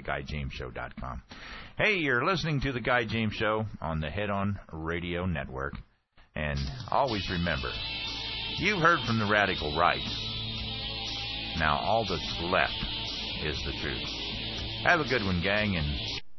GuyJamesShow.com. Hey, you're listening to The Guy James Show on the Head On Radio Network. And always remember, you've heard from the radical right. Now all that's left is the truth. Have a good one, gang, and...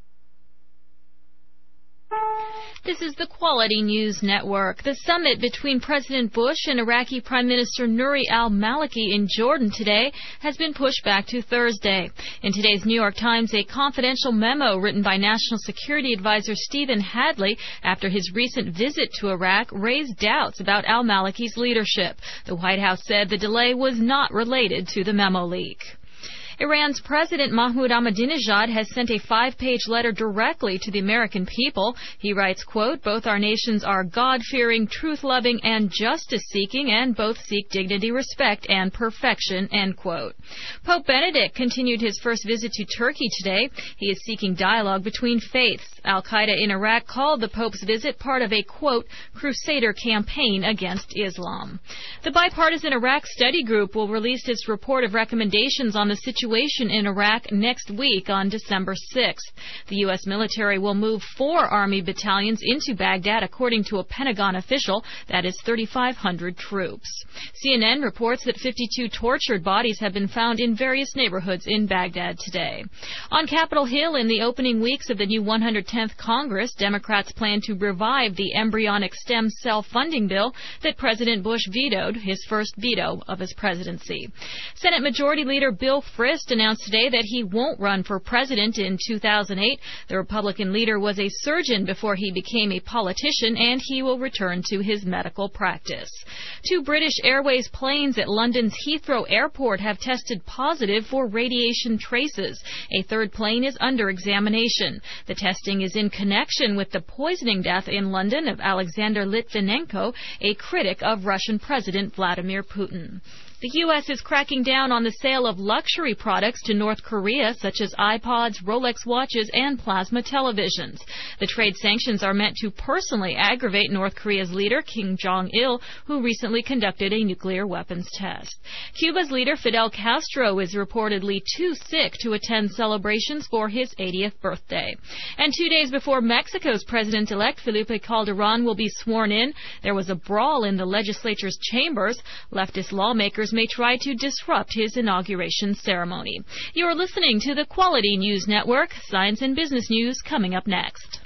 This is the Quality News Network. The summit between President Bush and Iraqi Prime Minister Nouri al-Maliki in Jordan today has been pushed back to Thursday. In today's New York Times, a confidential memo written by National Security Advisor Stephen Hadley after his recent visit to Iraq raised doubts about al-Maliki's leadership. The White House said the delay was not related to the memo leak. Iran's President Mahmoud Ahmadinejad has sent a 5-page letter directly to the American people. He writes, quote, "Both our nations are God-fearing, truth-loving, and justice-seeking, and both seek dignity, respect, and perfection," end quote. Pope Benedict continued his first visit to Turkey today. He is seeking dialogue between faiths. Al-Qaeda in Iraq called the Pope's visit part of a, quote, crusader campaign against Islam. The bipartisan Iraq study group will release its report of recommendations on the situation in Iraq next week on December 6th. The U.S. military will move 4 Army battalions into Baghdad, according to a Pentagon official. That is 3,500 troops. CNN reports that 52 tortured bodies have been found in various neighborhoods in Baghdad today. On Capitol Hill, in the opening weeks of the new 110th Congress, Democrats plan to revive the embryonic stem cell funding bill that President Bush vetoed, his first veto of his presidency. Senate Majority Leader Bill Frist announced today that he won't run for president in 2008. The Republican leader was a surgeon before he became a politician, and he will return to his medical practice. 2 British Airways planes at London's Heathrow Airport have tested positive for radiation traces. A 3rd plane is under examination. The testing is in connection with the poisoning death in London of Alexander Litvinenko, a critic of Russian President Vladimir Putin. The U.S. is cracking down on the sale of luxury products to North Korea, such as iPods, Rolex watches, and plasma televisions. The trade sanctions are meant to personally aggravate North Korea's leader, Kim Jong-il, who recently conducted a nuclear weapons test. Cuba's leader, Fidel Castro, is reportedly too sick to attend celebrations for his 80th birthday. And 2 days before Mexico's president-elect, Felipe Calderón, will be sworn in, there was a brawl in the legislature's chambers. Leftist lawmakers may try to disrupt his inauguration ceremony. You're listening to the Quality News Network. Science and business news coming up next.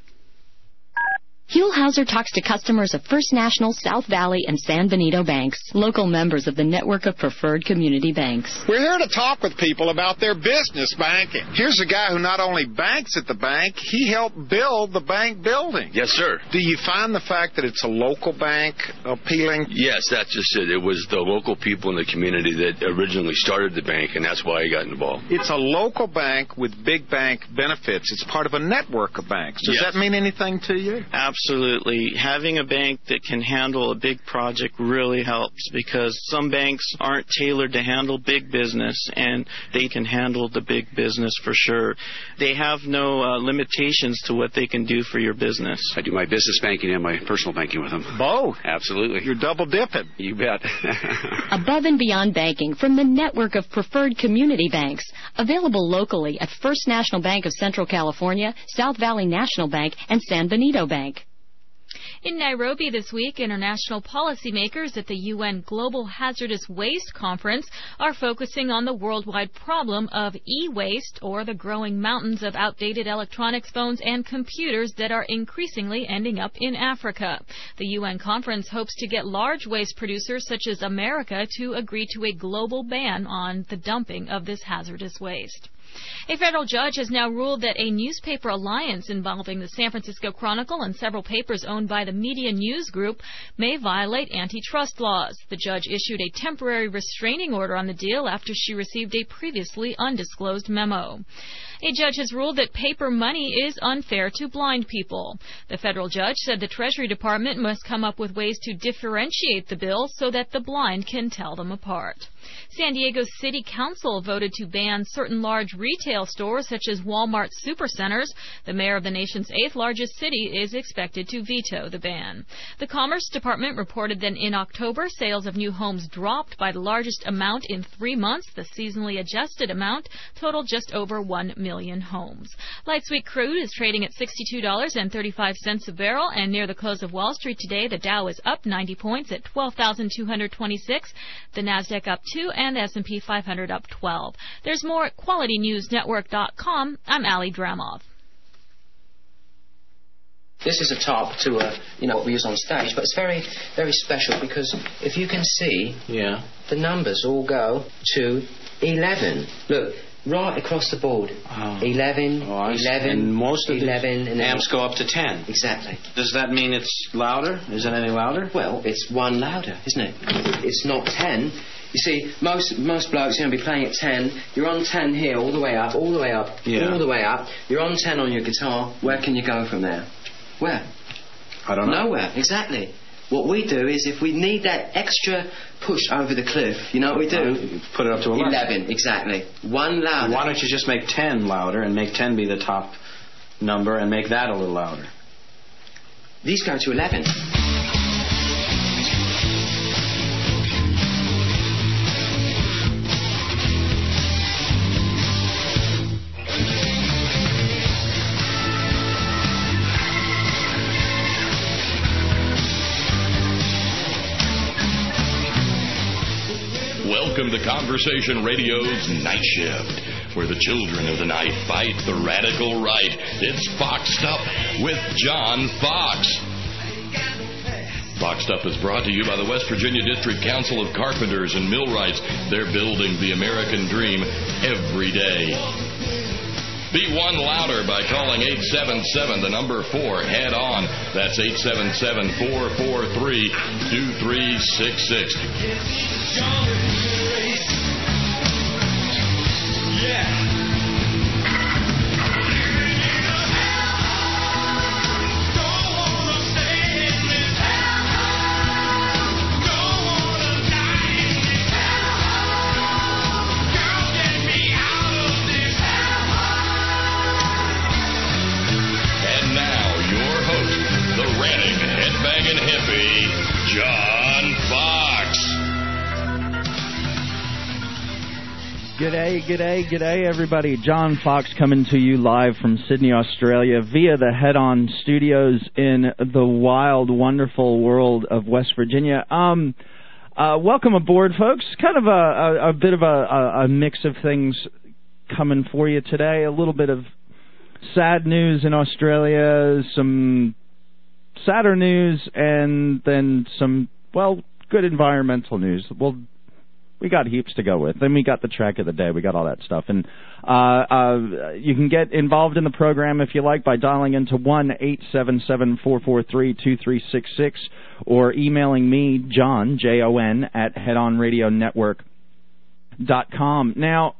Huell-Hauser talks to customers of First National, South Valley, and San Benito banks, local members of the network of preferred community banks. We're here to talk with people about their business banking. Here's a guy who not only banks at the bank, he helped build the bank building. Yes, sir. Do you find the fact that it's a local bank appealing? Yes, that's just it. It was the local people in the community that originally started the bank, and that's why I got involved. It's a local bank with big bank benefits. It's part of a network of banks. Does that mean anything to you? Absolutely. Having a bank that can handle a big project really helps, because some banks aren't tailored to handle big business, and they can handle the big business for sure. They have no limitations to what they can do for your business. I do my business banking and my personal banking with them. Both? Absolutely. You're double dipping. You bet. Above and beyond banking from the network of preferred community banks, available locally at First National Bank of Central California, South Valley National Bank, and San Benito Bank. In Nairobi this week, international policymakers at the UN Global Hazardous Waste Conference are focusing on the worldwide problem of e-waste, or the growing mountains of outdated electronics, phones, and computers that are increasingly ending up in Africa. The UN conference hopes to get large waste producers such as America to agree to a global ban on the dumping of this hazardous waste. A federal judge has now ruled that a newspaper alliance involving the San Francisco Chronicle and several papers owned by the Media News Group may violate antitrust laws. The judge issued a temporary restraining order on the deal after she received a previously undisclosed memo. A judge has ruled that paper money is unfair to blind people. The federal judge said the Treasury Department must come up with ways to differentiate the bill so that the blind can tell them apart. San Diego's City Council voted to ban certain large retail stores such as Walmart supercenters. The mayor of the nation's 8th largest city is expected to veto the ban. The Commerce Department reported that in October, sales of new homes dropped by the largest amount in 3 months. The seasonally adjusted amount totaled just over $1 million. million homes. Light sweet crude is trading at $62.35 a barrel, and near the close of Wall Street today, the Dow is up 90 points at 12,226, the Nasdaq up 2, and the S&P 500 up 12. There's more at QualityNewsNetwork.com. I'm Ali Dramov. This is a top to what we use on stage, but it's very, very special because if you can see, the numbers all go to 11. Look, right across the board. 11, 11, and most of 11, and amps go up to 10. Exactly. Does that mean it's louder? Is it any louder? Well, it's one louder, isn't it? It's not 10. You see, most blokes are going to be playing at 10. You're on 10 here, all the way up, all the way up, all the way up. You're on 10 on your guitar. Where can you go from there? Where? I don't know. Nowhere, exactly. What we do is if we need that extra push over the cliff, you know what we do? Put it up to 11. 11, exactly. One louder. Why don't you just make 10 louder and make 10 be the top number and make that a little louder? These go to 11. Welcome to Conversation Radio's Night Shift, where the children of the night fight the radical right. It's Foxed Up with John Fox. Foxed Up is brought to you by the West Virginia District Council of Carpenters and Millwrights. They're building the American dream every day. Be one louder by calling 877, the number 4, head on. That's 877-443-2366. Yeah. Headbanging hippie, John Fox. G'day, everybody. John Fox coming to you live from Sydney, Australia, via the Head On Studios in the wild, wonderful world of West Virginia. Welcome aboard, folks. Kind of a bit of a mix of things coming for you today. A little bit of sad news in Australia, some sadder news, and then some, good environmental news. Well, we got heaps to go with. Then we got the track of the day. We got all that stuff. And you can get involved in the program, if you like, by dialing into 1-877-443-2366 or emailing me, John, Jon, at headonradionetwork.com. Now,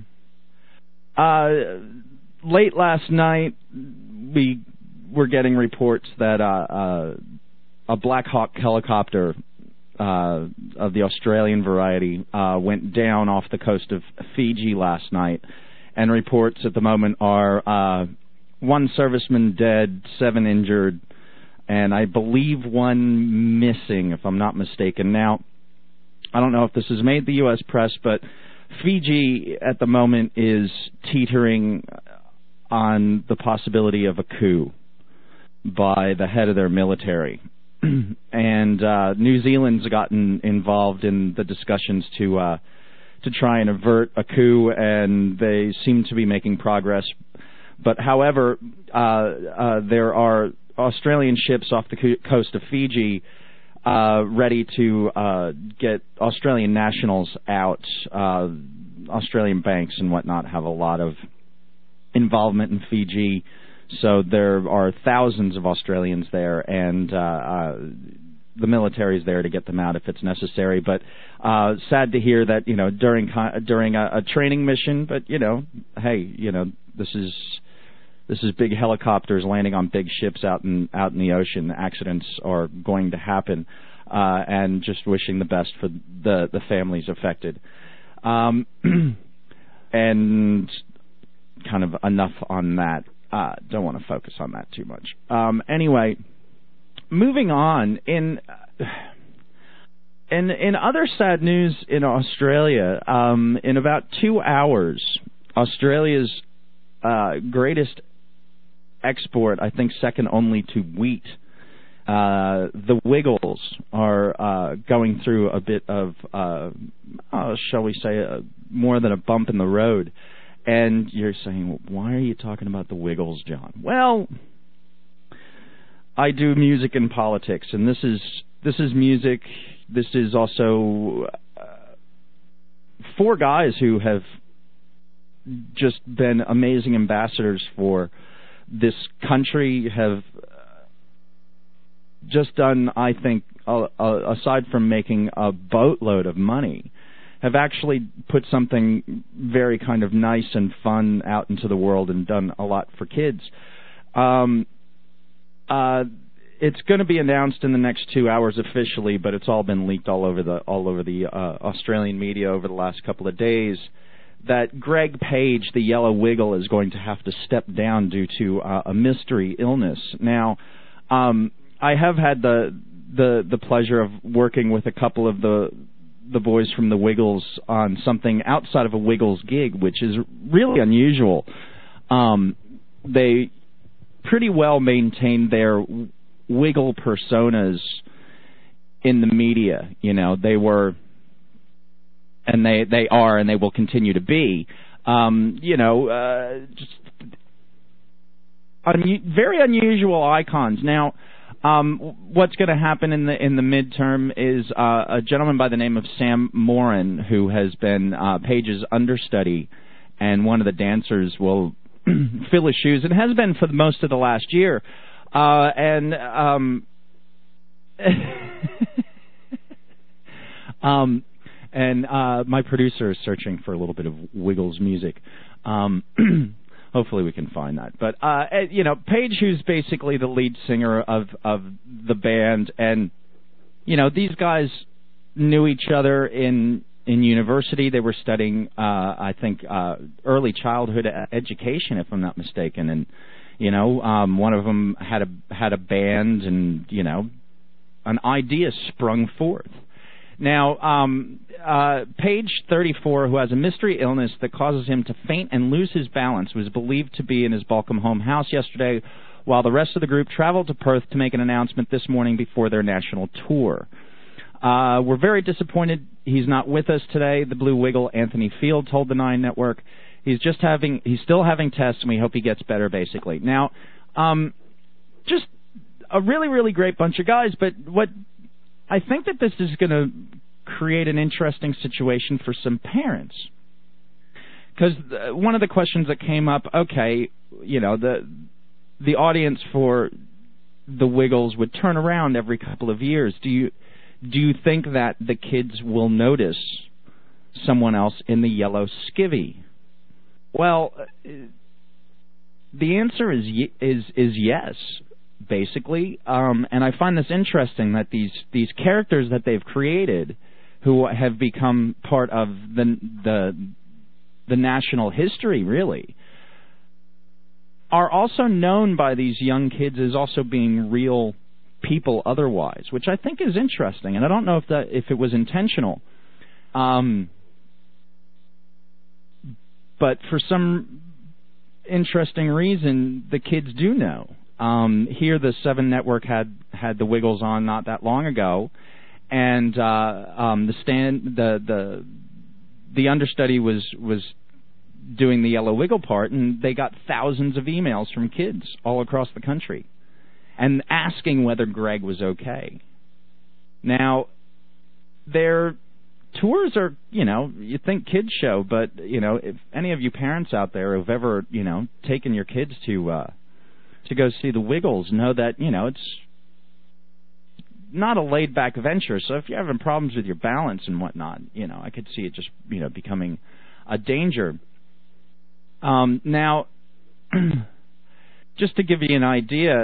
late last night, we were getting reports that a Black Hawk helicopter of the Australian variety went down off the coast of Fiji last night, and reports at the moment are 1 serviceman dead, 7 injured, and I believe 1 missing, if I'm not mistaken. Now, I don't know if this has made the U.S. press, but Fiji at the moment is teetering on the possibility of a coup by the head of their military. And New Zealand's gotten involved in the discussions to try and avert a coup, and they seem to be making progress. But however, there are Australian ships off the coast of Fiji ready to get Australian nationals out. Australian banks and whatnot have a lot of involvement in Fiji. So there are thousands of Australians there, and the military's there to get them out if it's necessary. But sad to hear that, during a training mission. But hey, this is big helicopters landing on big ships out in the ocean. Accidents are going to happen, and just wishing the best for the families affected. And kind of enough on that. Don't want to focus on that too much. Anyway, moving on. In other sad news in Australia, in about 2 hours, Australia's greatest export, I think second only to wheat. The Wiggles are going through a bit of, shall we say, more than a bump in the road. And you're saying, why are you talking about the Wiggles, John? Well, I do music and politics, and this is music. This is also four guys who have just been amazing ambassadors for this country, have just done, I think, aside from making a boatload of money, have actually put something very kind of nice and fun out into the world and done a lot for kids. It's going to be announced in the next 2 hours officially, but it's all been leaked all over the Australian media over the last couple of days, that Greg Page, the Yellow Wiggle, is going to have to step down due to a mystery illness. Now, I have had the pleasure of working with a couple of the boys from the Wiggles on something outside of a Wiggles gig, which is really unusual. They pretty well maintain their Wiggle personas in the media. You know, they were, and they are, and they will continue to be. Just very unusual icons. Now, what's going to happen in the midterm is a gentleman by the name of Sam Morin, who has been Page's understudy, and one of the dancers will fill his shoes, and has been for most of the last year. And my producer is searching for a little bit of Wiggles music. Hopefully we can find that. But, Page, who's basically the lead singer of the band, and, these guys knew each other in university. They were studying, I think, early childhood education, if I'm not mistaken. And, one of them had a band, and, an idea sprung forth. Now, Page 34, who has a mystery illness that causes him to faint and lose his balance, was believed to be in his Balcombe home house yesterday, while the rest of the group traveled to Perth to make an announcement this morning before their national tour. We're very disappointed he's not with us today, the Blue Wiggle, Anthony Field, told the Nine Network. He's still having tests, and we hope he gets better, basically. Now, just a really, really great bunch of guys, but I think that this is going to create an interesting situation for some parents. Because one of the questions that came up, okay, the audience for the Wiggles would turn around every couple of years. Do you think that the kids will notice someone else in the yellow skivvy? Well, the answer is yes. Basically, and I find this interesting that these characters that they've created, who have become part of the national history, really, are also known by these young kids as also being real people otherwise, which I think is interesting. And I don't know if it was intentional, but for some interesting reason, the kids do know. Here, the 7 Network had the Wiggles on not that long ago, and the understudy was doing the Yellow Wiggle part, and they got thousands of emails from kids all across the country, and asking whether Greg was okay. Now, their tours are, you think kids show, but if any of you parents out there who've ever taken your kids to go see the Wiggles, know that, it's not a laid-back venture. So if you're having problems with your balance and whatnot, I could see it just, becoming a danger. Now, just to give you an idea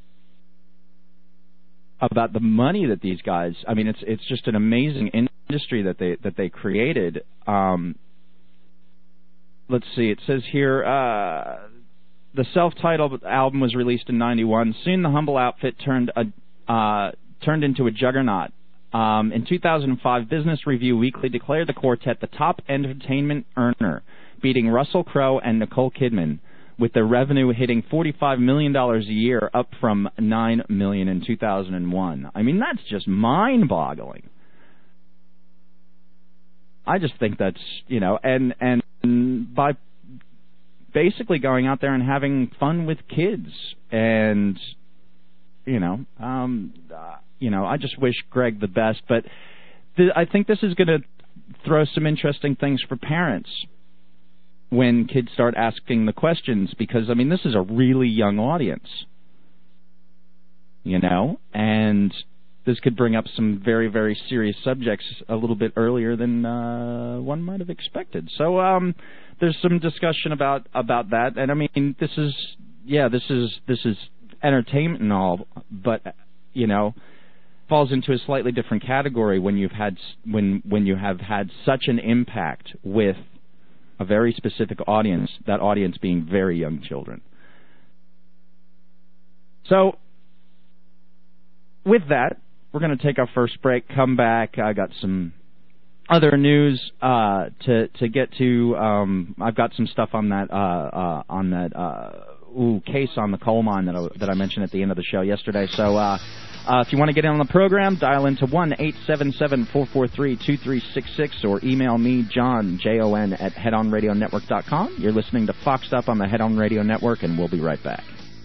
about the money that these guys, it's just an amazing industry that they created. Let's see, it says here, the self-titled album was released in '91. Soon the humble outfit turned into a juggernaut. In 2005, Business Review Weekly declared the quartet the top entertainment earner, beating Russell Crowe and Nicole Kidman. with their revenue hitting $45 million a year, up from $9 million in 2001. I mean, that's just mind-boggling. I just think that's, you know, and by basically going out there and having fun with kids, and I just wish Greg the best. But I think this is going to throw some interesting things for parents when kids start asking the questions, because, I mean, this is a really young audience, you know, and this could bring up some very, very serious subjects a little bit earlier than one might have expected. So there's some discussion about that, and I mean, this is entertainment and all, but you know, falls into a slightly different category when you have had such an impact with a very specific audience, that audience being very young children. So with that, we're going to take our first break, come back. I got some other news to get to. I've got some stuff on that case on the coal mine that I mentioned at the end of the show yesterday. So if you want to get in on the program, dial into 1-877-443-2366 or email me, John, Jon, at headonradionetwork.com. You're listening to Foxed Up on the Head On Radio Network, and we'll be right back.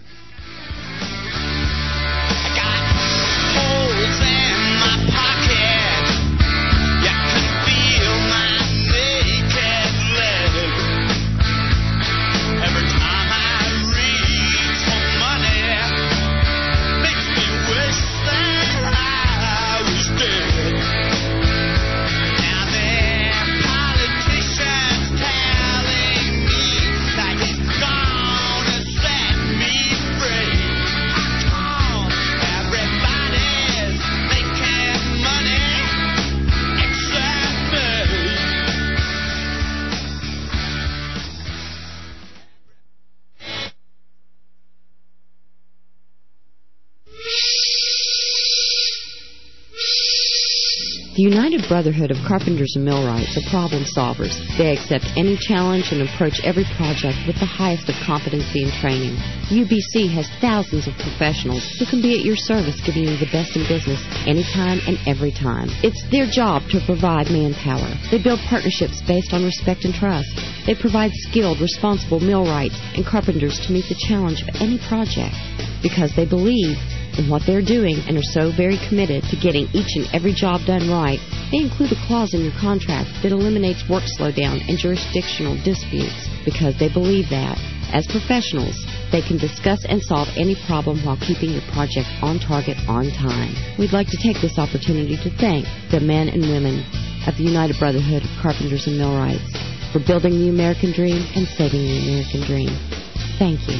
The United Brotherhood of Carpenters and Millwrights are problem solvers. They accept any challenge and approach every project with the highest of competency and training. UBC has thousands of professionals who can be at your service, giving you the best in business anytime and every time. It's their job to provide manpower. They build partnerships based on respect and trust. They provide skilled, responsible millwrights and carpenters to meet the challenge of any project, because they believe in what they're doing and are so very committed to getting each and every job done right. They include a clause in your contract that eliminates work slowdown and jurisdictional disputes, because they believe that, as professionals, they can discuss and solve any problem while keeping your project on target on time. We'd like to take this opportunity to thank the men and women of the United Brotherhood of Carpenters and Millwrights for building the American dream and saving the American dream. Thank you.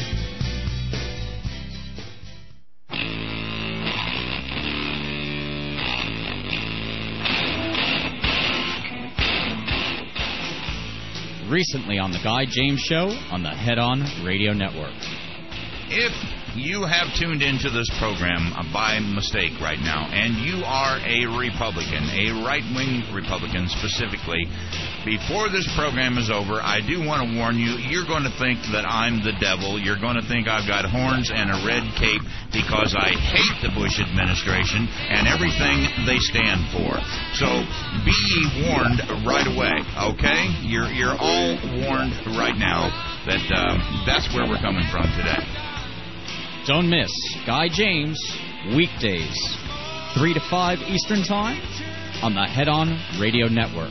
Recently on The Guy James Show on the Head On Radio Network. If you have tuned into this program by mistake right now, and you are a Republican, a right-wing Republican specifically, before this program is over, I do want to warn you, you're going to think that I'm the devil. You're going to think I've got horns and a red cape because I hate the Bush administration and everything they stand for. So be warned right away, okay? You're all warned right now that that's where we're coming from today. Don't miss Guy James, weekdays, 3 to 5 Eastern Time on the Head On Radio Network.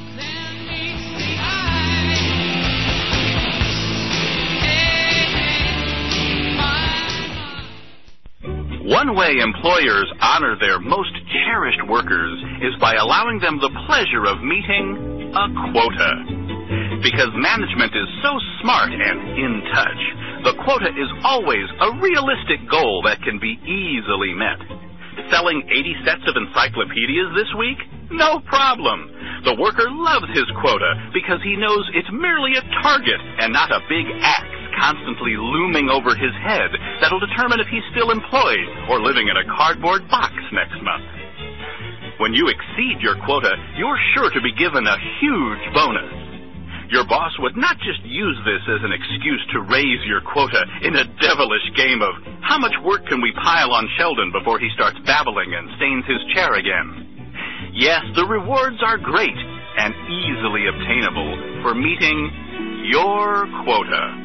One way employers honor their most cherished workers is by allowing them the pleasure of meeting a quota. Because management is so smart and in touch, the quota is always a realistic goal that can be easily met. Selling 80 sets of encyclopedias this week? No problem. The worker loves his quota because he knows it's merely a target and not a big axe constantly looming over his head that'll determine if he's still employed or living in a cardboard box next month. When you exceed your quota, you're sure to be given a huge bonus. Your boss would not just use this as an excuse to raise your quota in a devilish game of how much work can we pile on Sheldon before he starts babbling and stains his chair again. Yes, the rewards are great and easily obtainable for meeting your quota.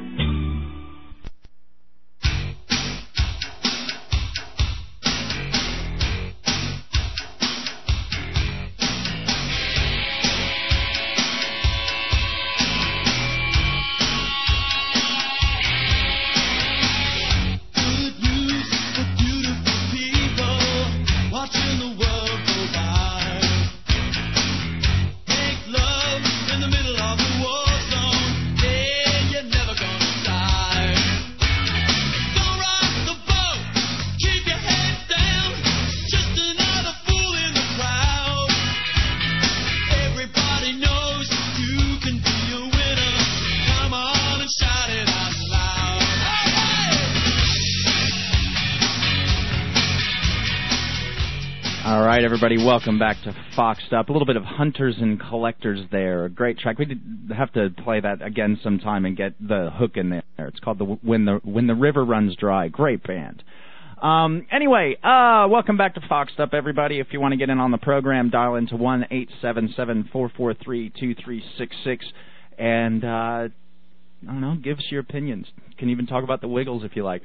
All right, everybody, welcome back to Foxed Up. A little bit of Hunters and Collectors there. A great track. We did have to play that again sometime and get the hook in there. It's called When the River Runs Dry. Great band. Anyway, welcome back to Foxed Up, everybody. If you want to get in on the program, dial into 1-877-443-2366 and I don't know, give us your opinions. You can even talk about the Wiggles if you like.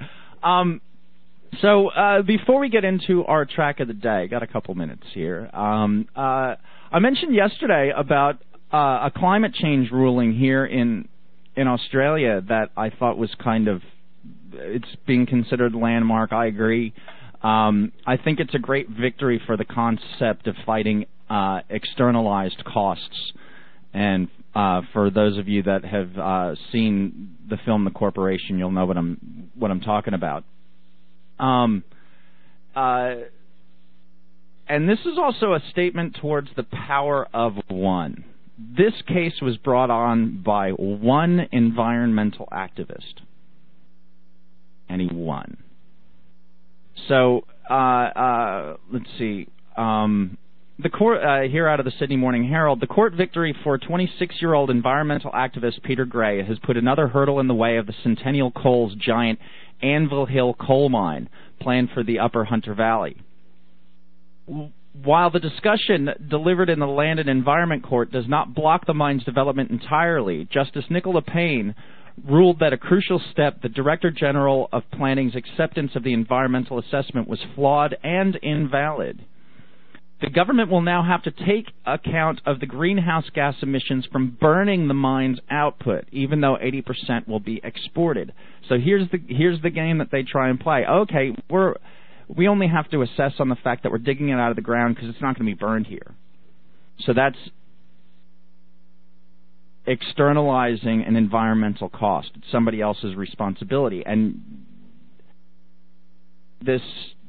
So before we get into our track of the day, got a couple minutes here. I mentioned yesterday about a climate change ruling here in Australia that I thought was kind of, it's being considered landmark. I agree. I think it's a great victory for the concept of fighting externalized costs. And for those of you that have seen the film The Corporation, you'll know what I'm talking about. And this is also a statement towards the power of one. This case was brought on by one environmental activist, and he won. So, let's see. The court, here out of the Sydney Morning Herald, the court victory for 26-year-old environmental activist Peter Gray has put another hurdle in the way of the Centennial Coal's giant Anvil Hill coal mine planned for the Upper Hunter Valley. While the discussion delivered in the Land and Environment Court does not block the mine's development entirely, Justice Nicola Payne ruled that a crucial step, the Director General of Planning's acceptance of the environmental assessment, was flawed and invalid. The government will now have to take account of the greenhouse gas emissions from burning the mine's output, even though 80% will be exported. So here's the game that they try and play. Okay, we only have to assess on the fact that we're digging it out of the ground because it's not going to be burned here. So that's externalizing an environmental cost. It's somebody else's responsibility. And this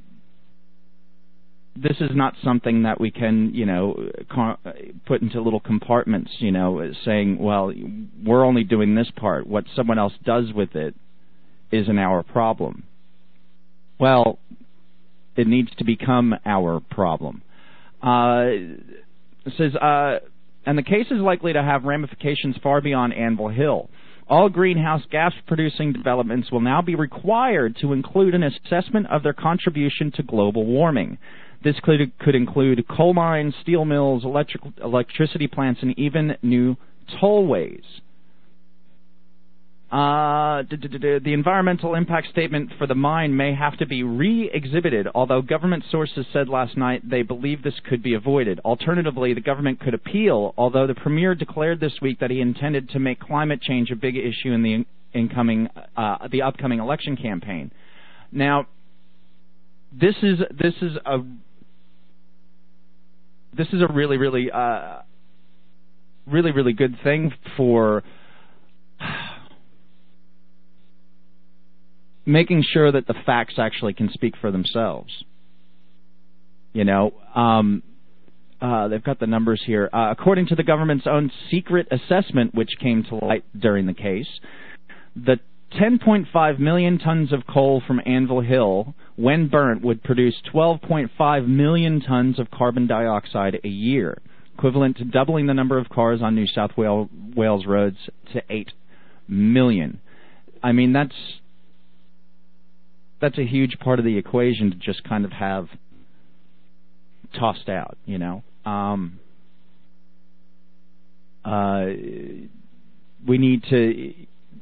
is not something that we can, put into little compartments, saying, well, we're only doing this part. What someone else does with it isn't our problem. Well, it needs to become our problem. It says, and the case is likely to have ramifications far beyond Anvil Hill. All greenhouse gas-producing developments will now be required to include an assessment of their contribution to global warming. This could include coal mines, steel mills, electricity plants, and even new tollways. The environmental impact statement for the mine may have to be re-exhibited, although government sources said last night they believe this could be avoided. Alternatively, the government could appeal, although the Premier declared this week that he intended to make climate change a big issue in the upcoming election campaign. Now, this is a really, really, really, really good thing for making sure that the facts actually can speak for themselves. They've got the numbers here. According to the government's own secret assessment, which came to light during the case, the 10.5 million tons of coal from Anvil Hill, when burnt, would produce 12.5 million tons of carbon dioxide a year. equivalent to doubling the number of cars on New South Wales roads to 8 million. I mean, that's a huge part of the equation to just kind of have tossed out, you know. We need to...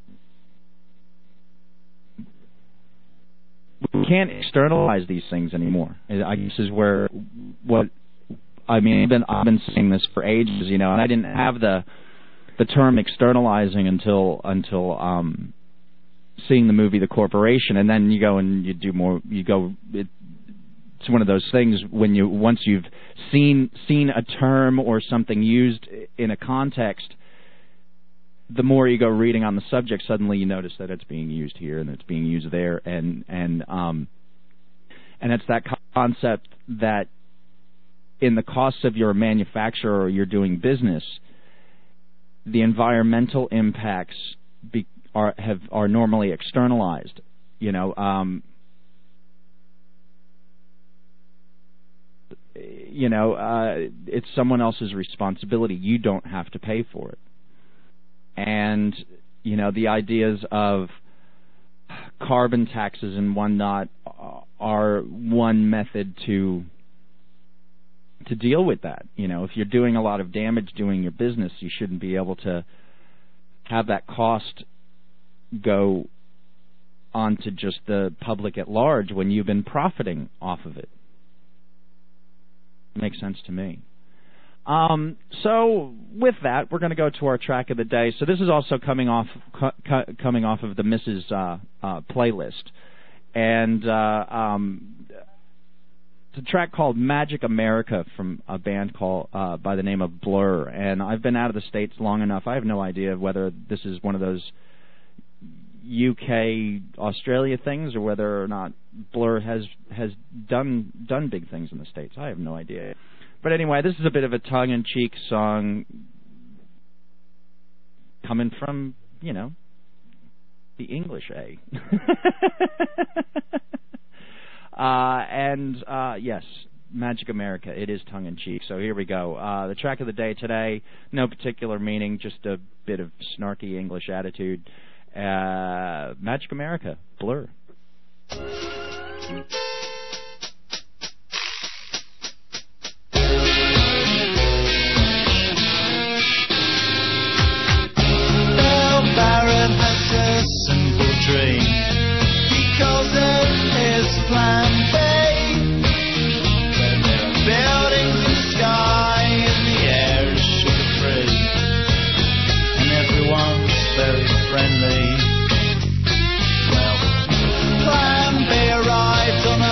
We can't externalize these things anymore. I guess is where what I mean. I've been saying this for ages, you know, and I didn't have the term externalizing until seeing the movie The Corporation, and then you go and you do more. You go. It's one of those things when once you've seen a term or something used in a context, the more you go reading on the subject, suddenly you notice that it's being used here and it's being used there, and it's that concept that in the costs of your manufacturer or you're doing business, the environmental impacts are normally externalized. You know, it's someone else's responsibility. You don't have to pay for it. And, you know, the ideas of carbon taxes and whatnot are one method to deal with that. You know, if you're doing a lot of damage doing your business, you shouldn't be able to have that cost go onto just the public at large when you've been profiting off of it. Makes sense to me. So with that, we're going to go to our track of the day. So this is also coming off of the Mrs. Playlist, and it's a track called Magic America from a band called by the name of Blur. And I've been out of the States long enough. I have no idea whether this is one of those UK Australia things or whether or not Blur has done big things in the States. I have no idea. But anyway, this is a bit of a tongue-in-cheek song coming from, you know, the English, eh? Yes, Magic America. It is tongue-in-cheek. So here we go. The track of the day today, no particular meaning, just a bit of snarky English attitude. Magic America, Blur. Baron has a simple dream. He calls it his plan B. Where there are buildings in the sky and the air is sugar-free, and everyone's very friendly. Well, plan B arrived on a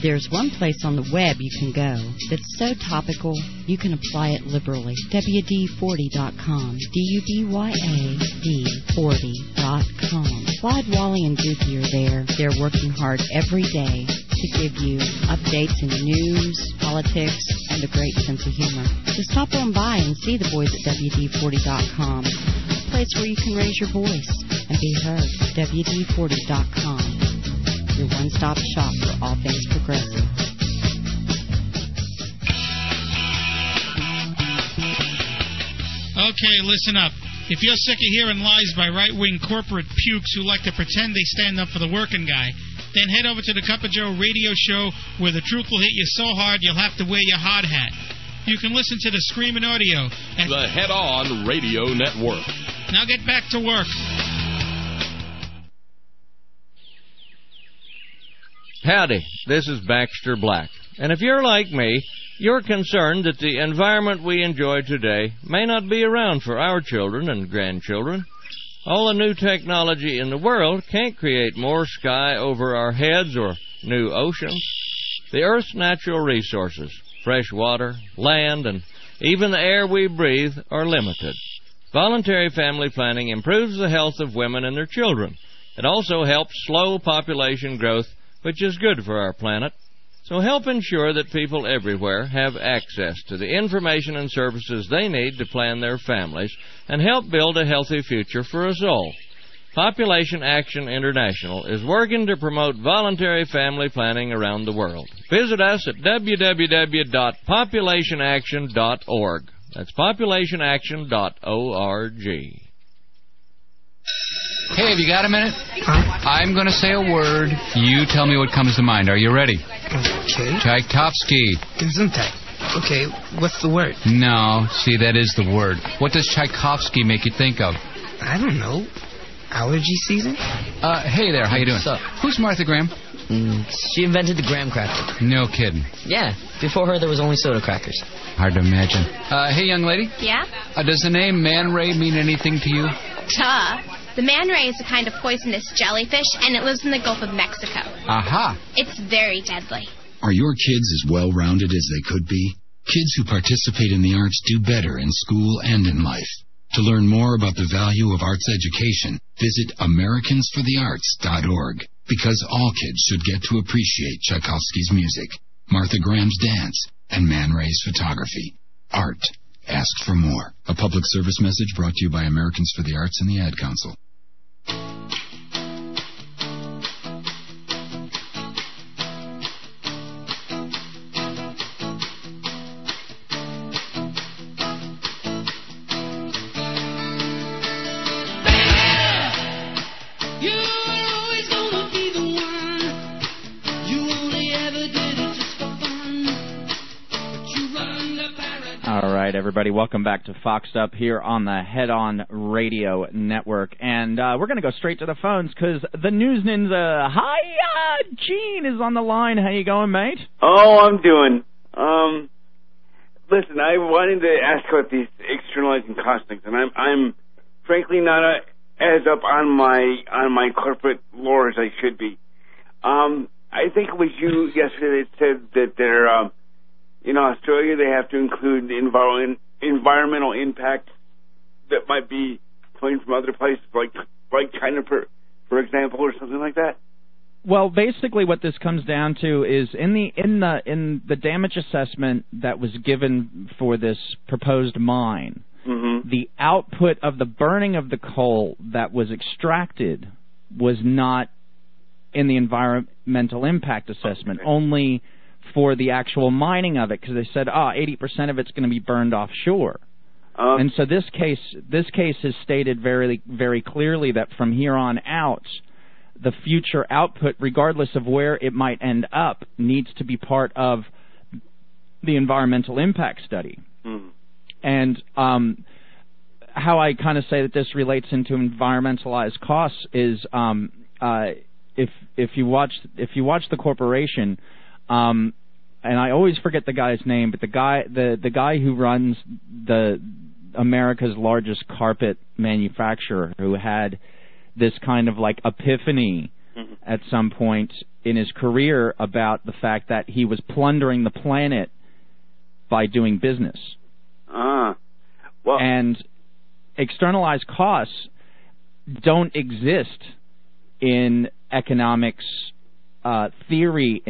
There's one place on the web you can go that's so topical you can apply it liberally. WD40.com. DUBYAD40.com. Clyde, Wally, and Dookie are there. They're working hard every day to give you updates in news, politics, and a great sense of humor. So stop on by and see the boys at WD40.com. A place where you can raise your voice and be heard. WD40.com. Your one-stop shop for all things progressive. Okay, listen up. If you're sick of hearing lies by right-wing corporate pukes who like to pretend they stand up for the working guy, then head over to the Cup of Joe radio show where the truth will hit you so hard you'll have to wear your hard hat. You can listen to the Screaming Audio at the Head On Radio Network. Now get back to work. Howdy, this is Baxter Black. And if you're like me, you're concerned that the environment we enjoy today may not be around for our children and grandchildren. All the new technology in the world can't create more sky over our heads or new oceans. The Earth's natural resources, fresh water, land, and even the air we breathe are limited. Voluntary family planning improves the health of women and their children. It also helps slow population growth, which is good for our planet. So help ensure that people everywhere have access to the information and services they need to plan their families and help build a healthy future for us all. Population Action International is working to promote voluntary family planning around the world. Visit us at www.populationaction.org. That's populationaction.org. Hey, have you got a minute? I'm going to say a word. You tell me what comes to mind. Are you ready? Okay. Tchaikovsky. Gesundheit. Okay, what's the word? No, see, that is the word. What does Tchaikovsky make you think of? I don't know. Allergy season? Hey there, how you doing? What's up? Who's Martha Graham? She invented the graham cracker. No kidding. Yeah, before her there was only soda crackers. Hard to imagine. Hey, young lady. Yeah? Does the name Man Ray mean anything to you? Duh. The man ray is a kind of poisonous jellyfish, and it lives in the Gulf of Mexico. Aha. It's very deadly. Are your kids as well-rounded as they could be? Kids who participate in the arts do better in school and in life. To learn more about the value of arts education, visit AmericansForTheArts.org, because all kids should get to appreciate Tchaikovsky's music, Martha Graham's dance, and Man Ray's photography. Art. Ask for more. A public service message brought to you by Americans for the Arts and the Ad Council. Everybody, welcome back to Foxed Up here on the Head On Radio Network, and we're going to go straight to the phones because the News Ninja, Gene is on the line. How you going, mate? Oh, I'm doing. Listen, I wanted to ask about these externalizing cost things, and I'm frankly not as up on my corporate lore as I should be. I think it was you yesterday that said that they're in Australia, they have to include environmental impact that might be coming from other places, like China, for example, or something like that. Well, basically, what this comes down to is in the damage assessment that was given for this proposed mine, the output of the burning of the coal that was extracted was not in the environmental impact assessment, only for the actual mining of it, because they said, 80% of it's going to be burned offshore. And so this case has stated very, very clearly that from here on out, the future output, regardless of where it might end up, needs to be part of the environmental impact study. And how I kind of say that this relates into environmentalized costs is if you watch the corporation. And I always forget the guy's name, but the guy who runs the America's largest carpet manufacturer, who had this kind of like epiphany at some point in his career about the fact that he was plundering the planet by doing business. Well, and externalized costs don't exist in economics theory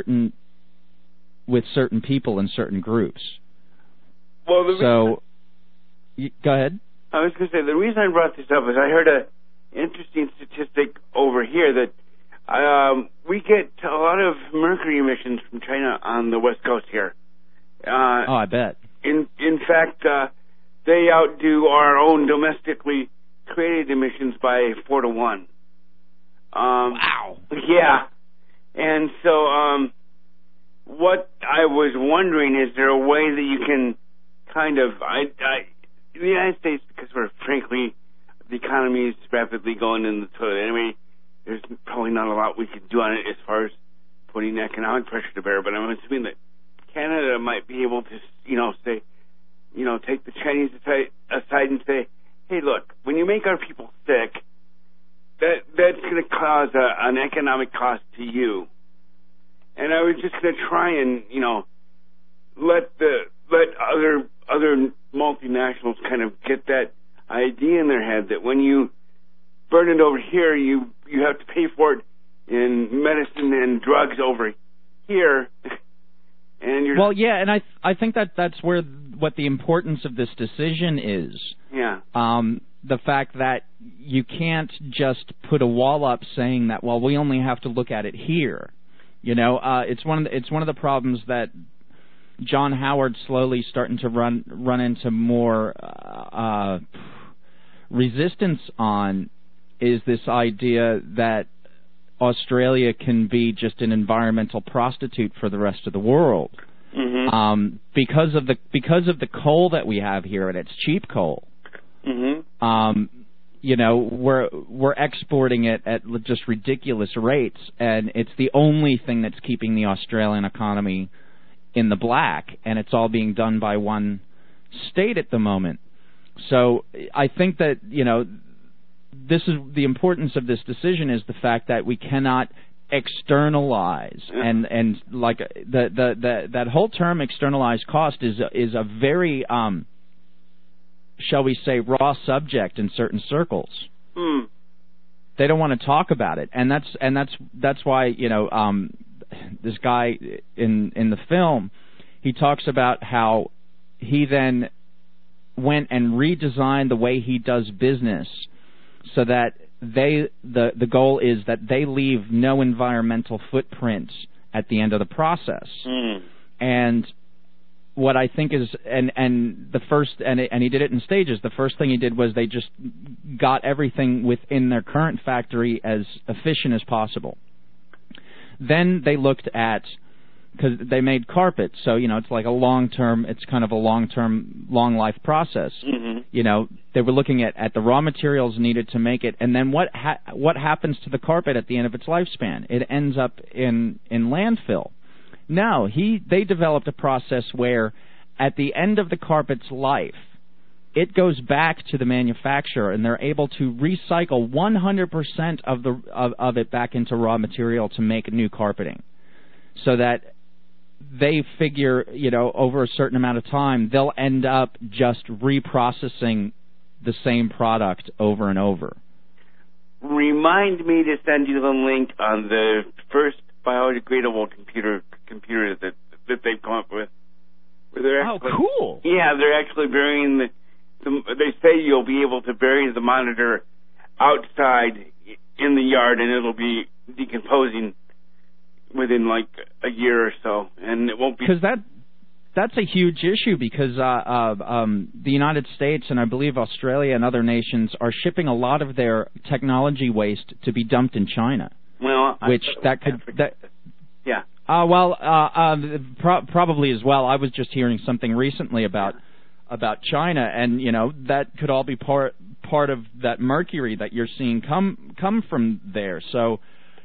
with certain people and certain groups. Well, go ahead. I was going to say, the reason I brought this up is I heard an interesting statistic over here that we get a lot of mercury emissions from China on the West Coast here. I bet. In fact, they outdo our own domestically created emissions by 4 to 1. Wow. Yeah. And so, what I was wondering, is there a way that you can kind of, in the United States, because frankly, the economy is rapidly going in the toilet anyway, there's probably not a lot we can do on it as far as putting economic pressure to bear, but I'm assuming that Canada might be able to, say, take the Chinese aside and say, hey, look, when you make our people sick, that's going to cause an economic cost to you. And I was just going to try and, let other multinationals kind of get that idea in their head that when you burn it over here, you have to pay for it in medicine and drugs over here. And you're and I think that's where what the importance of this decision is. Yeah. The fact that you can't just put a wall up saying that, well, we only have to look at it here. It's one of the problems that John Howard's slowly starting to run into more resistance on, is this idea that Australia can be just an environmental prostitute for the rest of the world. Mm-hmm. Because of the coal that we have here, and it's cheap coal. Mm-hmm. We're exporting it at just ridiculous rates, and it's the only thing that's keeping the Australian economy in the black, and it's all being done by one state at the moment. So I think that, this is the importance of this decision, is the fact that we cannot externalize, and like that whole term externalized cost is a very shall we say raw subject in certain circles. They don't want to talk about it, and that's why this guy in the film, he talks about how he then went and redesigned the way he does business so that the goal is that they leave no environmental footprint at the end of the process. And what I think is, and he did it in stages. The first thing he did was they just got everything within their current factory as efficient as possible. Then they looked at, because they made carpet, so it's like it's kind of a long-term, long-life process. Mm-hmm. They were looking at the raw materials needed to make it, and then what happens to the carpet at the end of its lifespan? It ends up in landfill. No, they developed a process where at the end of the carpet's life, it goes back to the manufacturer, and they're able to recycle 100% of it back into raw material to make new carpeting, so that they figure, over a certain amount of time, they'll end up just reprocessing the same product over and over. Remind me to send you the link on the first biodegradable computer that they've come up with. Where they're actually, cool! Yeah, they're actually burying they say you'll be able to bury the monitor outside in the yard, and it'll be decomposing within like a year or so, and it won't be, because that's a huge issue, because the United States and I believe Australia and other nations are shipping a lot of their technology waste to be dumped in China. Well, yeah. Probably as well. I was just hearing something recently about China, and that could all be part of that mercury that you're seeing come from there. So,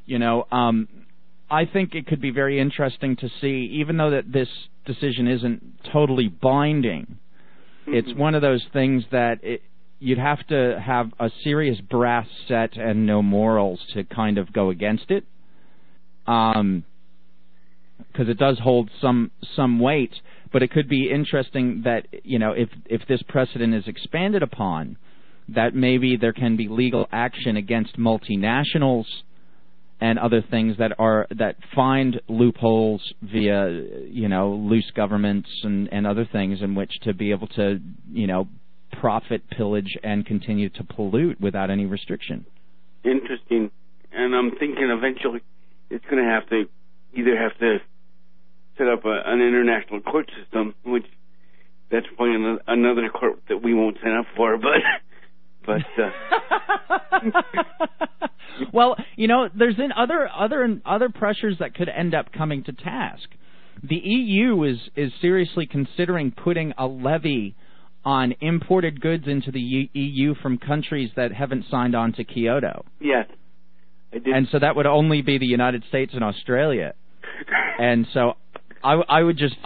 I think it could be very interesting to see, even though that this decision isn't totally binding. It's one of those things that you'd have to have a serious brass set and no morals to kind of go against it. because it does hold some weight. But it could be interesting that, you know, if this precedent is expanded upon, that maybe there can be legal action against multinationals and other things that find loopholes via, you know, loose governments and other things in which to be able to, you know, profit, pillage, and continue to pollute without any restriction. Interesting. And I'm thinking eventually it's going to have to set up an international court system, which that's probably another court that we won't sign up for, but well, you know, there's other pressures that could end up coming to task. The EU is seriously considering putting a levy on imported goods into the EU from countries that haven't signed on to Kyoto. Yes, I did. And so that would only be the United States and Australia. And so I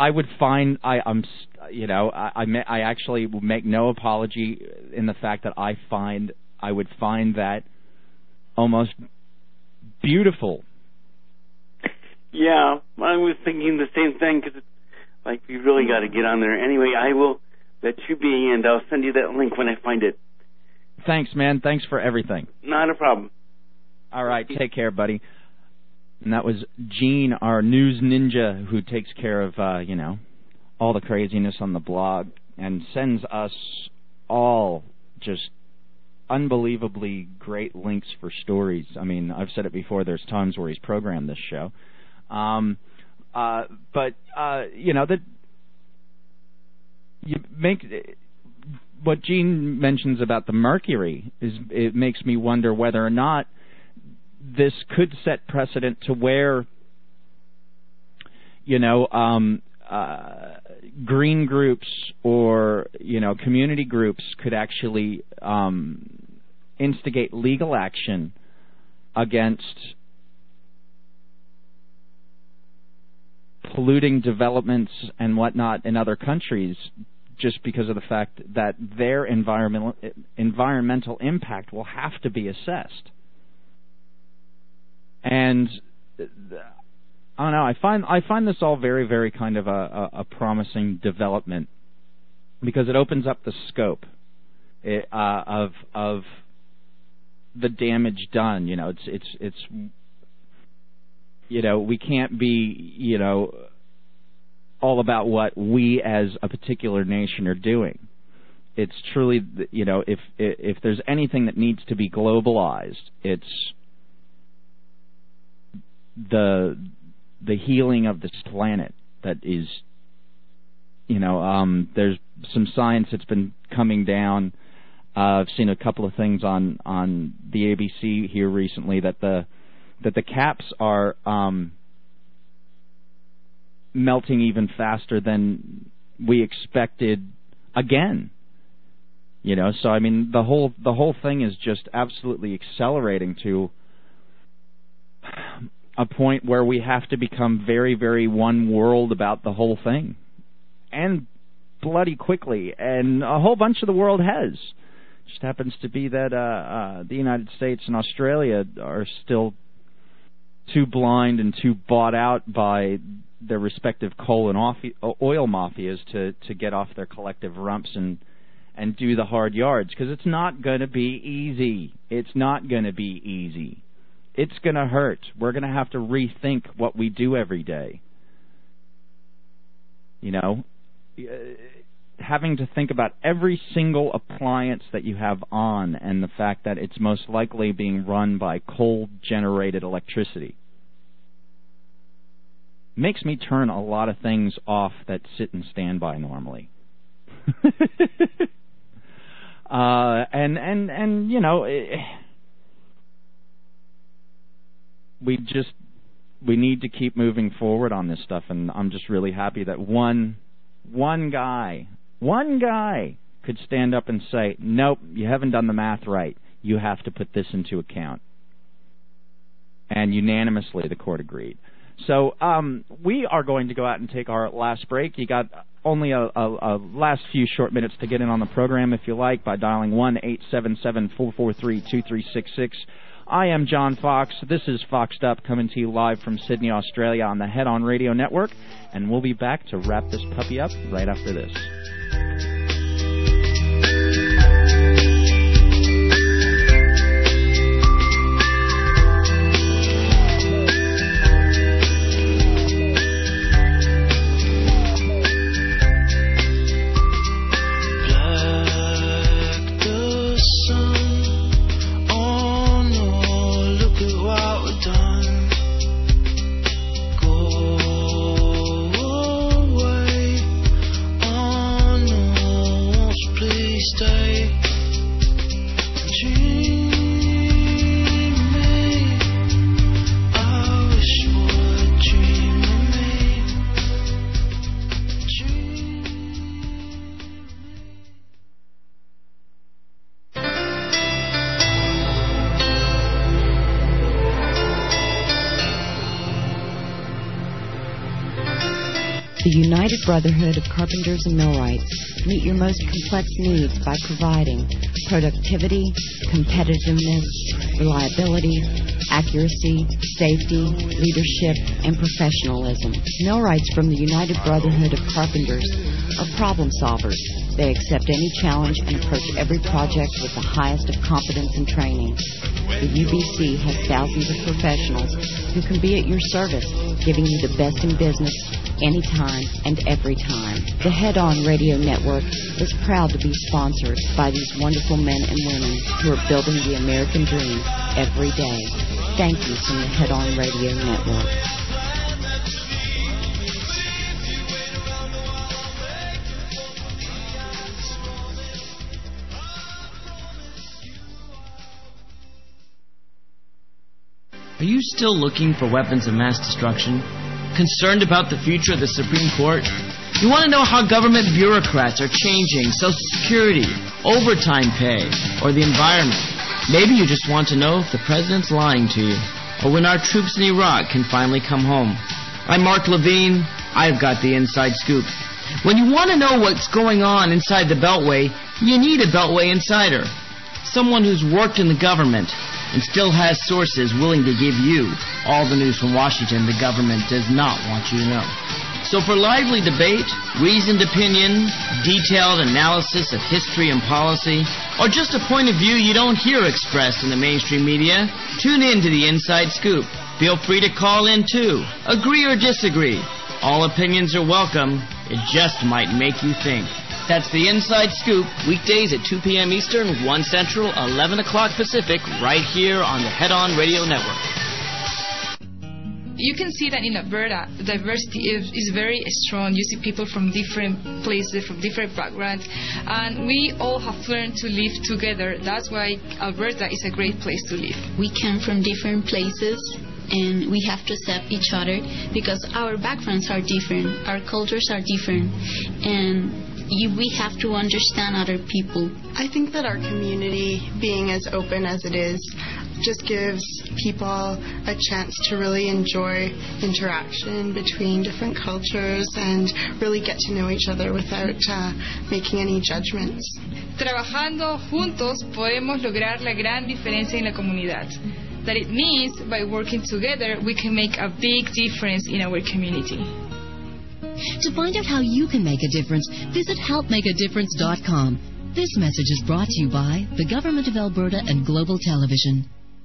actually will make no apology in the fact that I would find that almost beautiful. Yeah, I was thinking the same thing, because it's like we really got to get on there. Anyway, I will let you be, and I'll send you that link when I find it. Thanks, man. Thanks for everything. Not a problem. All right, take care, buddy. And that was Gene, our news ninja, who takes care of, you know, all the craziness on the blog and sends us all just unbelievably great links for stories. I mean, I've said it before, there's times where he's programmed this show. But you know, that you make what Gene mentions about the mercury it makes me wonder whether or not this could set precedent to where, you know, green groups or, you know, community groups could actually instigate legal action against polluting developments and whatnot in other countries, just because of the fact that their environmental impact will have to be assessed. And I don't know. I find this all very, very kind of a promising development, because it opens up the scope of the damage done. You know, it's you know, we can't be, you know, all about what we as a particular nation are doing. It's truly, you know, if there's anything that needs to be globalized, it's the healing of this planet. That is, you know, there's some science that's been coming down. I've seen a couple of things on the ABC here recently that the caps are melting even faster than we expected again. You know, so I mean the whole thing is just absolutely accelerating to a point where we have to become very, very one world about the whole thing, and bloody quickly. And a whole bunch of the world has. Just happens to be that the United States and Australia are still too blind and too bought out by their respective coal and oil mafias to get off their collective rumps and do the hard yards, because it's not going to be easy. It's not going to be easy. It's going to hurt. We're going to have to rethink what we do every day. You know, having to think about every single appliance that you have on, and the fact that it's most likely being run by coal-generated electricity, makes me turn a lot of things off that sit in standby normally. And you know, we need to keep moving forward on this stuff, and I'm just really happy that one guy could stand up and say, nope, you haven't done the math right. You have to put this into account. And unanimously the court agreed. So we are going to go out and take our last break. You got only a last few short minutes to get in on the program, if you like, by dialing 1-877-443-2366 I am John Fox. This is Foxed Up, coming to you live from Sydney, Australia on the Head On Radio Network, and we'll be back to wrap this puppy up right after this. The United Brotherhood of Carpenters and Millwrights meet your most complex needs by providing productivity, competitiveness, reliability, accuracy, safety, leadership, and professionalism. Millwrights from the United Brotherhood of Carpenters are problem solvers. They accept any challenge and approach every project with the highest of competence and training. The UBC has thousands of professionals who can be at your service, giving you the best in business anytime and every time. The Head On Radio Network is proud to be sponsored by these wonderful men and women who are building the American dream every day. Thank you from the Head On Radio Network. Are you still looking for weapons of mass destruction? Concerned about the future of the Supreme Court? You want to know how government bureaucrats are changing Social Security, overtime pay, or the environment? Maybe you just want to know if the president's lying to you, or when our troops in Iraq can finally come home. I'm Mark Levine. I've got the inside scoop. When you want to know what's going on inside the Beltway, you need a Beltway insider. Someone who's worked in the government and still has sources willing to give you all the news from Washington the government does not want you to know. So for lively debate, reasoned opinion, detailed analysis of history and policy, or just a point of view you don't hear expressed in the mainstream media, tune in to the Inside Scoop. Feel free to call in too. Agree or disagree. All opinions are welcome. It just might make you think. That's the Inside Scoop, weekdays at 2 p.m. Eastern, 1 Central, 11 o'clock Pacific, right here on the Head On Radio Network. You can see that in Alberta, the diversity is very strong. You see people from different places, from different backgrounds, and we all have learned to live together. That's why Alberta is a great place to live. We come from different places, and we have to accept each other because our backgrounds are different, our cultures are different, and we have to understand other people. I think that our community, being as open as it is, just gives people a chance to really enjoy interaction between different cultures and really get to know each other without making any judgments. Trabajando juntos podemos lograr la gran diferencia en la comunidad. That it means by working together we can make a big difference in our community. To find out how you can make a difference, visit helpmakeadifference.com. This message is brought to you by the Government of Alberta and Global Television.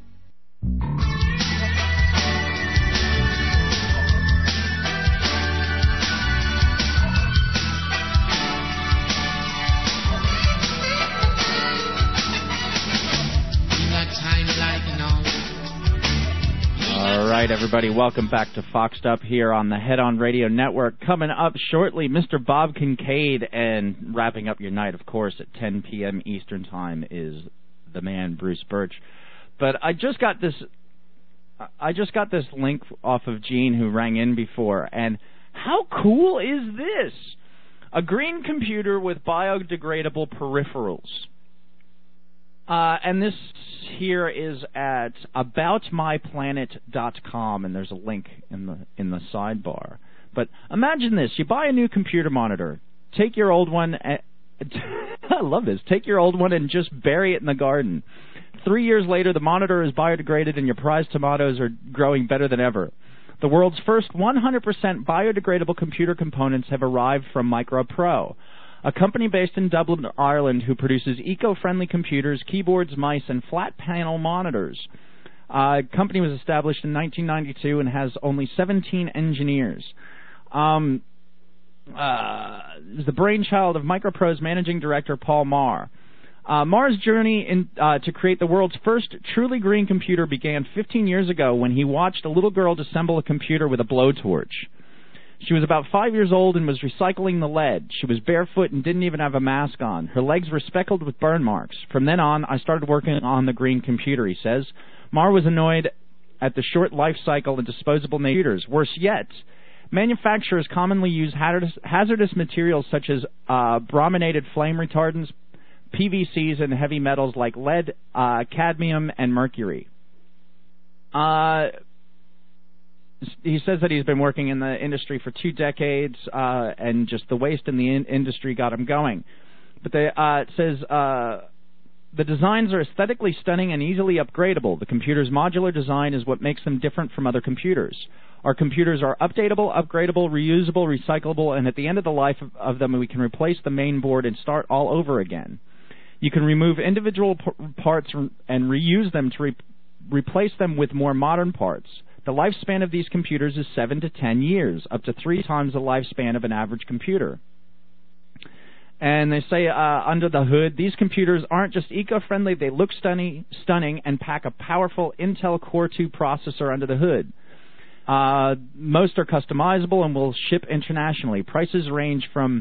All right, everybody, welcome back to Foxed Up here on the Head On Radio Network. Coming up shortly, Mr. Bob Kincaid, and wrapping up your night, of course, at 10 p.m. Eastern Time is the man, Bruce Birch. But I just got this link off of Gene, who rang in before, and how cool is this? A green computer with biodegradable peripherals. And this here is at aboutmyplanet.com, and there's a link in the sidebar. But imagine this: you buy a new computer monitor, take your old one. I love this. Take your old one and just bury it in the garden. 3 years later, the monitor is biodegraded and your prized tomatoes are growing better than ever. The world's first 100% biodegradable computer components have arrived from MicroPro, a company based in Dublin, Ireland, who produces eco-friendly computers, keyboards, mice, and flat-panel monitors. The company was established in 1992 and has only 17 engineers. Is the brainchild of MicroPro's managing director, Paul Marr. Marr's journey to create the world's first truly green computer began 15 years ago when he watched a little girl disassemble a computer with a blowtorch. She was about 5 years old and was recycling the lead. She was barefoot and didn't even have a mask on. Her legs were speckled with burn marks. From then on, I started working on the green computer, he says. Marr was annoyed at the short life cycle and disposable computers. Worse yet, manufacturers commonly use hazardous materials such as brominated flame retardants, PVCs, and heavy metals like lead, cadmium, and mercury. He says that he's been working in the industry for 2 decades, and just the waste in the industry got him going. But it says the designs are aesthetically stunning and easily upgradable. The computer's modular design is what makes them different from other computers. Our computers are updatable, upgradable, reusable, recyclable, and at the end of the life of them, we can replace the main board and start all over again. You can remove individual parts and reuse them to replace them with more modern parts. The lifespan of these computers is 7 to 10 years, up to 3 times the lifespan of an average computer. And they say under the hood, these computers aren't just eco-friendly, they look stunning and pack a powerful Intel Core 2 processor under the hood. Most are customizable and will ship internationally. Prices range from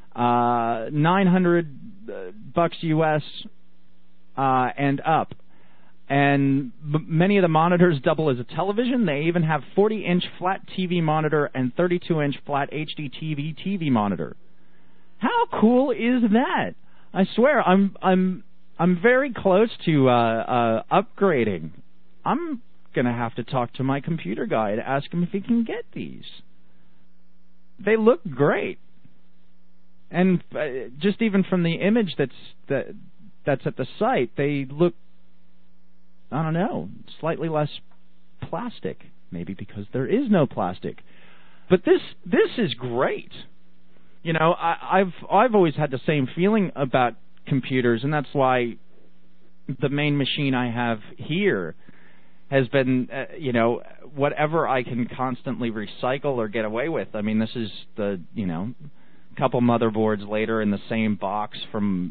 $900 US and up. And many of the monitors double as a television. They even have 40-inch flat TV monitor and 32-inch flat HD TV monitor. How cool is that? I swear, I'm very close to upgrading. I'm gonna have to talk to my computer guy to ask him if he can get these. They look great, and just even from the image that's at the site, they look, I don't know, slightly less plastic. Maybe because there is no plastic. But this is great. You know, I've always had the same feeling about computers, and that's why the main machine I have here has been, whatever I can constantly recycle or get away with. I mean, this is the, couple motherboards later in the same box from,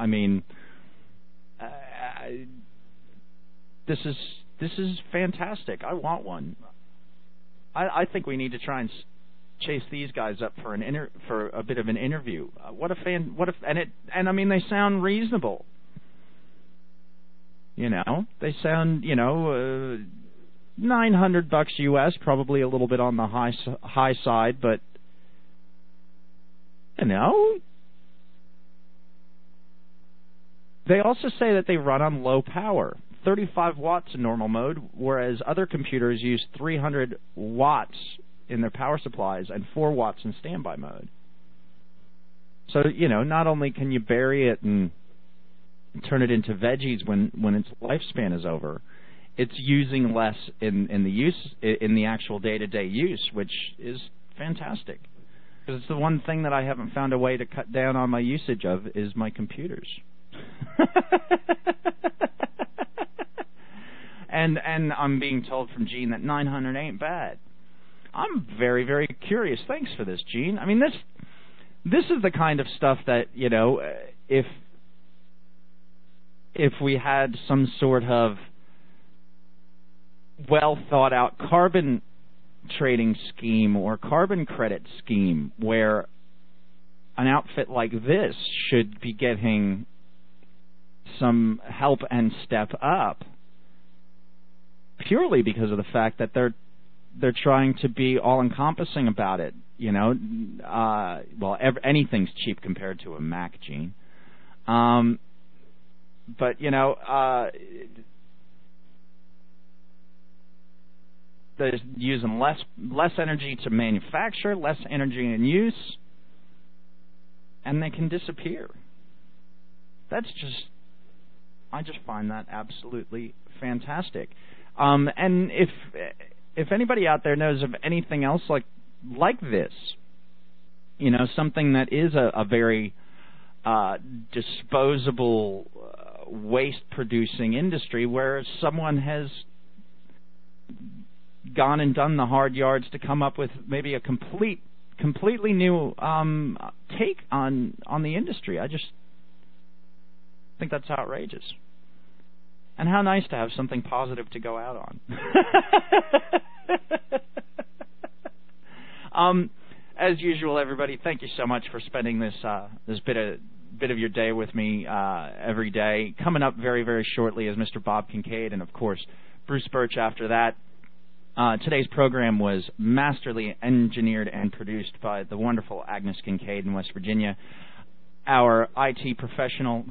this is fantastic. I want one. I think we need to try and chase these guys up for for a bit of an interview. They sound reasonable. They sound, $900 US, probably a little bit on the high side, but they also say that they run on low power, 35 watts in normal mode, whereas other computers use 300 watts in their power supplies and 4 watts in standby mode. So, not only can you bury it and turn it into veggies when its lifespan is over, it's using less in the actual day-to-day use, which is fantastic. Because it's the one thing that I haven't found a way to cut down on my usage of is my computers. And I'm being told from Gene that 900 ain't bad. I'm very, very curious. Thanks for this, Gene. I mean, this is the kind of stuff that, if we had some sort of well-thought-out carbon trading scheme or carbon credit scheme where an outfit like this should be getting some help and step up purely because of the fact that they're trying to be all-encompassing about it. Anything's cheap compared to a Mac, Gene. But they're using less energy to manufacture, less energy in use, and they can disappear. That's just find that absolutely fantastic. And if anybody out there knows of anything else like this, something that is a very disposable, waste-producing industry where someone has gone and done the hard yards to come up with maybe a completely new take on the industry. I just think that's outrageous. And how nice to have something positive to go out on. As usual, everybody, thank you so much for spending this bit of your day with me every day. Coming up very, very shortly is Mr. Bob Kincaid and, of course, Bruce Birch after that. Today's program was masterly engineered and produced by the wonderful Agnes Kincaid in West Virginia. Our IT professional,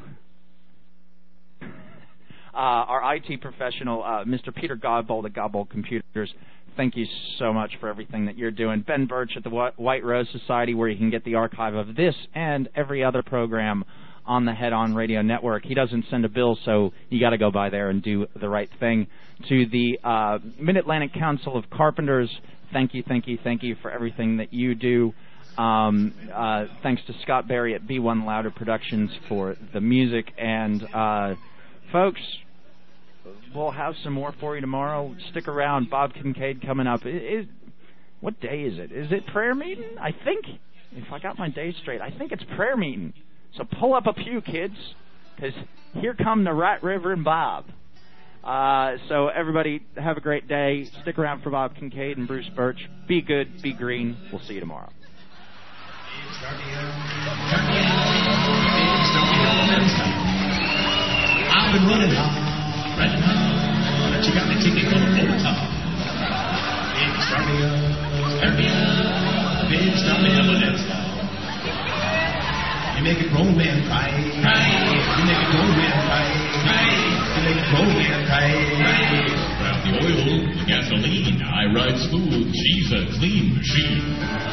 Mr. Peter Godbold at Godbold Computers, thank you so much for everything that you're doing. Ben Birch at the White Rose Society, where you can get the archive of this and every other program on the Head On Radio Network. He doesn't send a bill, so you got to go by there and do the right thing. To the Mid-Atlantic Council of Carpenters, thank you for everything that you do. Thanks to Scott Berry at B1 Louder Productions for the music. And, folks, we'll have some more for you tomorrow. Stick around. Bob Kincaid coming up. What day is it? Is it prayer meeting? I think, if I got my days straight, I think it's prayer meeting. So pull up a pew, kids, because here come the Right Reverend Bob. So everybody, have a great day. Stick around for Bob Kincaid and Bruce Birch. Be good, be green. We'll see you tomorrow. I've been running hard, but you got the ticket going over top. Baby, start me up, baby, start me up, but never stop. You make a grown man cry, you make a grown man cry, you make a grown man cry. Grab the oil, the gasoline, I ride smooth, she's a clean machine.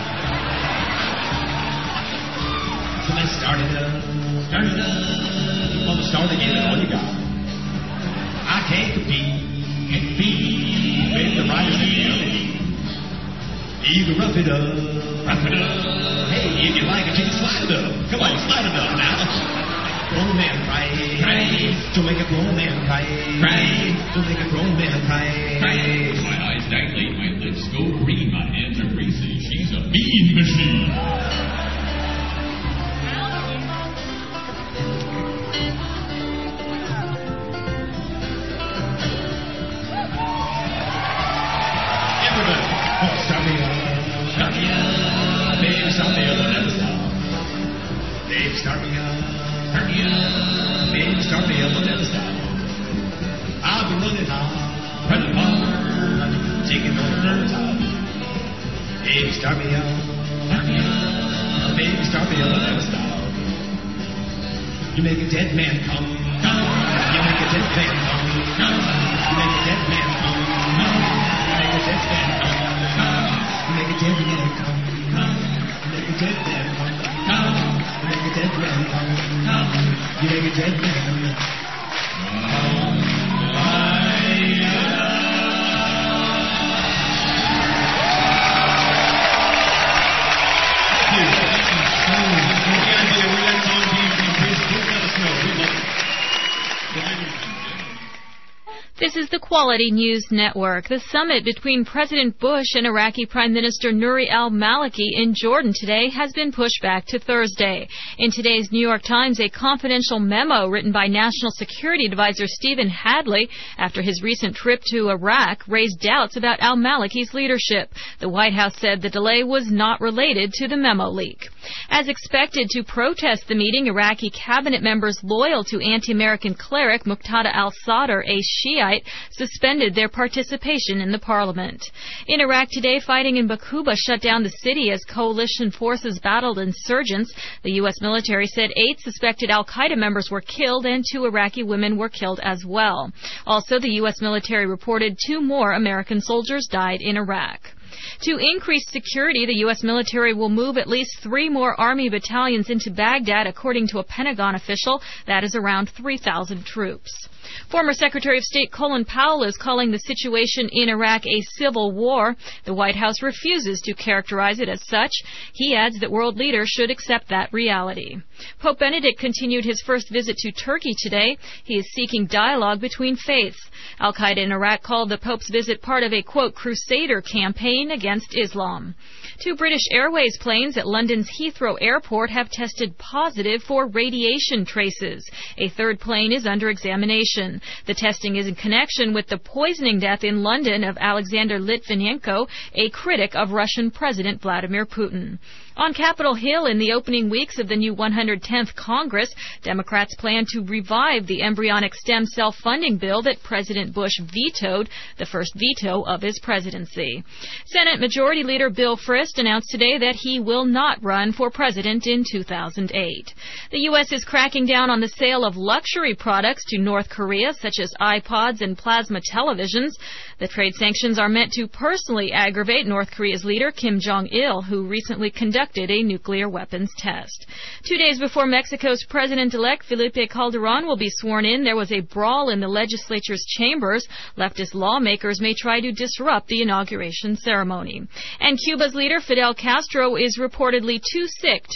So let's start it up. On the start again, all you got. I can't compete with the riders in the alley. You can rough it up. Hey, if you like it, you can slide it up. Come on, slide it up now. Grown man cry. To make a grown man cry. To make a grown man cry. My eyes dilate, my lips go green, my hands are greasy. She's a mean machine. Start me up, baby, start me up, never stop. Baby, start me up, baby, start me up, never stop. I've been running hard, taking on the top. Baby, start me up, baby, start me up, never stop. You make a dead man come, you make a dead man come, you make a dead man come, you make a dead man come. You make a dead man come. You make a dead man come. You make a dead man come. You make a dead man come. This is the Quality News Network. The summit between President Bush and Iraqi Prime Minister Nouri al-Maliki in Jordan today has been pushed back to Thursday. In today's New York Times, a confidential memo written by National Security Advisor Stephen Hadley after his recent trip to Iraq raised doubts about al-Maliki's leadership. The White House said the delay was not related to the memo leak. As expected, to protest the meeting, Iraqi cabinet members loyal to anti-American cleric Muqtada al-Sadr, a Shiite, suspended their participation in the parliament. In Iraq today, fighting in Bakuba shut down the city as coalition forces battled insurgents. The U.S. military said 8 suspected al-Qaeda members were killed and 2 Iraqi women were killed as well. Also, the U.S. military reported 2 more American soldiers died in Iraq. To increase security, the U.S. military will move at least 3 more Army battalions into Baghdad, according to a Pentagon official. That is around 3,000 troops. Former Secretary of State Colin Powell is calling the situation in Iraq a civil war. The White House refuses to characterize it as such. He adds that world leaders should accept that reality. Pope Benedict continued his first visit to Turkey today. He is seeking dialogue between faiths. Al-Qaeda in Iraq called the Pope's visit part of a, quote, crusader campaign against Islam. 2 British Airways planes at London's Heathrow Airport have tested positive for radiation traces. A 3rd plane is under examination. The testing is in connection with the poisoning death in London of Alexander Litvinenko, a critic of Russian President Vladimir Putin. On Capitol Hill in the opening weeks of the new 110th Congress, Democrats plan to revive the embryonic stem cell funding bill that President Bush vetoed, the first veto of his presidency. Senate Majority Leader Bill Frist announced today that he will not run for president in 2008. The U.S. is cracking down on the sale of luxury products to North Korea, such as iPods and plasma televisions. The trade sanctions are meant to personally aggravate North Korea's leader, Kim Jong-il, who recently conducted a nuclear weapons test. 2 days before Mexico's president-elect Felipe Calderón will be sworn in, there was a brawl in the legislature's chambers. Leftist lawmakers may try to disrupt the inauguration ceremony. And Cuba's leader, Fidel Castro, is reportedly too sick